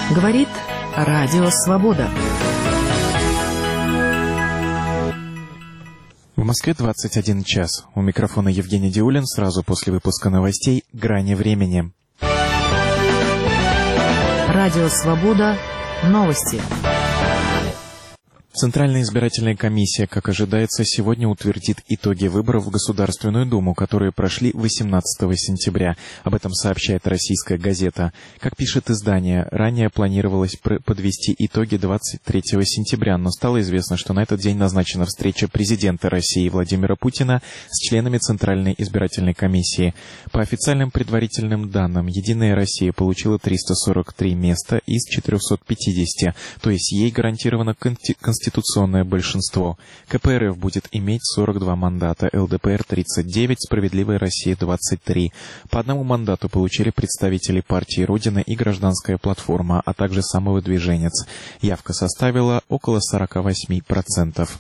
Говорит Радио Свобода. В Москве 21 час. У микрофона Евгений Диулин. Сразу после выпуска новостей «Грани времени». Радио Свобода. Новости. Центральная избирательная комиссия, как ожидается, сегодня утвердит итоги выборов в Государственную Думу, которые прошли 18 сентября. Об этом сообщает «Российская газета». Как пишет издание, ранее планировалось подвести итоги 23 сентября, но стало известно, что на этот день назначена встреча президента России Владимира Путина с членами Центральной избирательной комиссии. По официальным предварительным данным, «Единая Россия» получила 343 места из 450, то есть ей гарантировано конституционное большинство. КПРФ будет иметь 42 мандата, ЛДПР 39, Справедливая Россия 23. По одному мандату получили представители партии Родина и Гражданская платформа, а также Самовыдвиженец. Явка составила около 48%.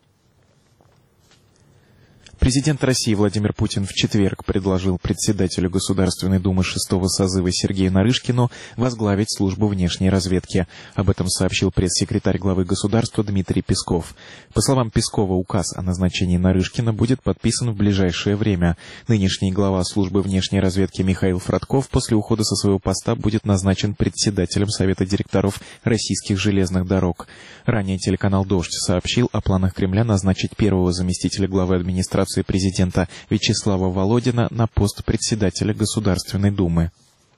Президент России Владимир Путин в четверг предложил председателю Государственной Думы 6-го созыва Сергею Нарышкину возглавить службу внешней разведки. Об этом сообщил пресс-секретарь главы государства Дмитрий Песков. По словам Пескова, указ о назначении Нарышкина будет подписан в ближайшее время. Нынешний глава службы внешней разведки Михаил Фродков после ухода со своего поста будет назначен председателем Совета директоров российских железных дорог. Ранее телеканал «Дождь» сообщил о планах Кремля назначить первого заместителя главы администрации президента Вячеслава Володина на пост председателя Государственной Думы.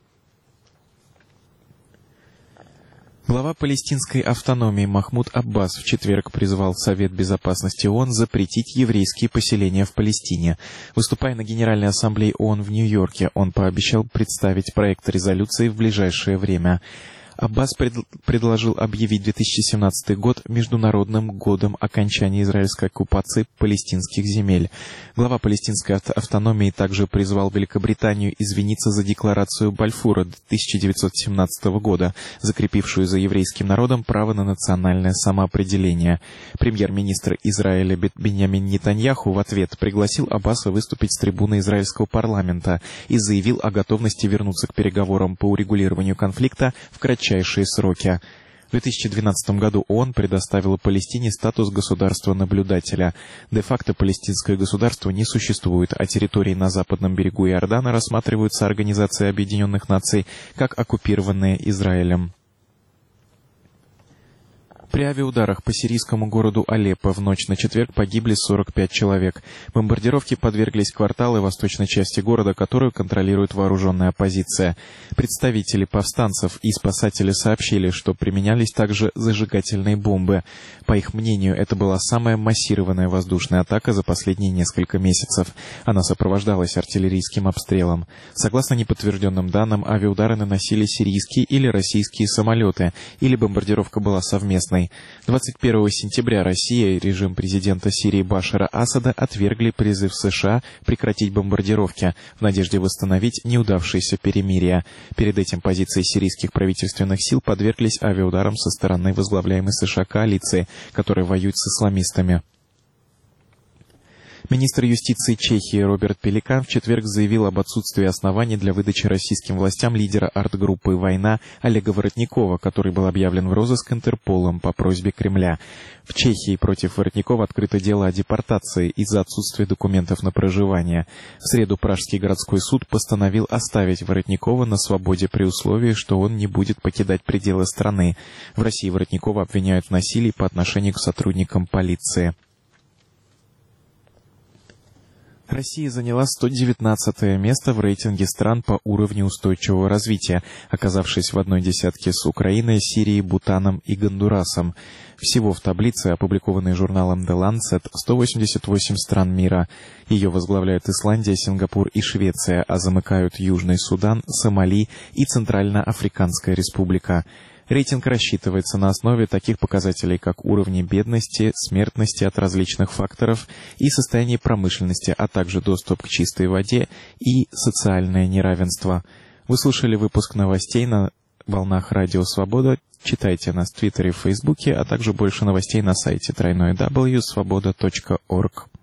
Глава палестинской автономии Махмуд Аббас в четверг призвал Совет Безопасности ООН запретить еврейские поселения в Палестине. Выступая на Генеральной ассамблее ООН в Нью-Йорке, он пообещал представить проект резолюции в ближайшее время. Аббас предложил объявить 2017 год Международным годом окончания израильской оккупации палестинских земель. Глава палестинской автономии также призвал Великобританию извиниться за декларацию Бальфура 1917 года, закрепившую за еврейским народом право на национальное самоопределение. Премьер-министр Израиля Биньямин Нетаньяху в ответ пригласил Аббаса выступить с трибуны израильского парламента и заявил о готовности вернуться к переговорам по урегулированию конфликта в кратчайшие сроки. В 2012 году ООН предоставила Палестине статус государства-наблюдателя. Де-факто палестинское государство не существует, а территории на западном берегу Иордана рассматриваются Организацией Объединенных Наций как оккупированные Израилем. При авиаударах по сирийскому городу Алеппо в ночь на четверг погибли 45 человек. Бомбардировке подверглись кварталы восточной части города, которую контролирует вооруженная оппозиция. Представители повстанцев и спасатели сообщили, что применялись также зажигательные бомбы. По их мнению, это была самая массированная воздушная атака за последние несколько месяцев. Она сопровождалась артиллерийским обстрелом. Согласно неподтвержденным данным, авиаудары наносили сирийские или российские самолеты, или бомбардировка была совместной. 21 сентября Россия и режим президента Сирии Башара Асада отвергли призыв США прекратить бомбардировки в надежде восстановить неудавшееся перемирие. Перед этим позиции сирийских правительственных сил подверглись авиаударам со стороны возглавляемой США коалиции, которая воюет с исламистами. Министр юстиции Чехии Роберт Пеликан в четверг заявил об отсутствии оснований для выдачи российским властям лидера арт-группы «Война» Олега Воротникова, который был объявлен в розыск Интерполом по просьбе Кремля. В Чехии против Воротникова открыто дело о депортации из-за отсутствия документов на проживание. В среду Пражский городской суд постановил оставить Воротникова на свободе при условии, что он не будет покидать пределы страны. В России Воротникова обвиняют в насилии по отношению к сотрудникам полиции. Россия заняла 119-е место в рейтинге стран по уровню устойчивого развития, оказавшись в одной десятке с Украиной, Сирией, Бутаном и Гондурасом. Всего в таблице, опубликованной журналом The Lancet, 188 стран мира. Ее возглавляют Исландия, Сингапур и Швеция, а замыкают Южный Судан, Сомали и Центральноафриканская республика. Рейтинг рассчитывается на основе таких показателей, как уровни бедности, смертности от различных факторов и состояние промышленности, а также доступ к чистой воде и социальное неравенство. Вы слушали выпуск новостей на волнах Радио Свобода. Читайте нас в Твиттере и Фейсбуке, а также больше новостей на сайте www.svoboda.org.